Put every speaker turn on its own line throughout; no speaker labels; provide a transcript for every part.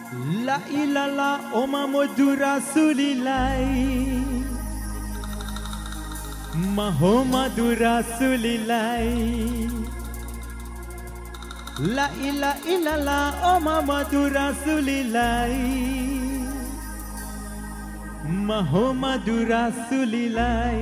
La ilala oma modura sulilai Mahoma dura sulilai La ilala oma madura sulilai Mahoma dura sulilai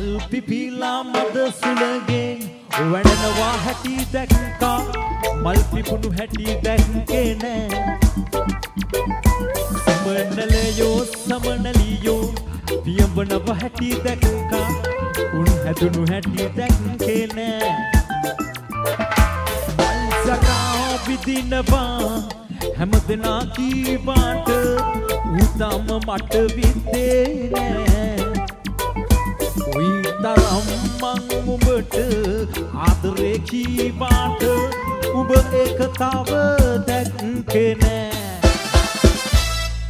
මල් පිපිලා මද සුළගෙන් වැඩනවා හැටි දැක්කා මල් පිපුණු හැටි දැක්කේ නෑ සමනලයෝ සමනලියෝ පියඹනව හැටි දැක්කා උන් හැදුණු හැටි දැක්කේ නෑ සකා විදිනවා හැමදෙනා කීවාට උතම මට විද්දේ නෑ කොයි තරම් මං උඹට ආදරේ කීවාට උඹ ඒක තව දැක්කේ නෑ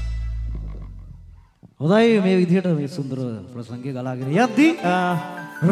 හොඳයි මේ විදිහට මේ සුන්දර ප්‍රසංගය ගලාගෙන යද්දී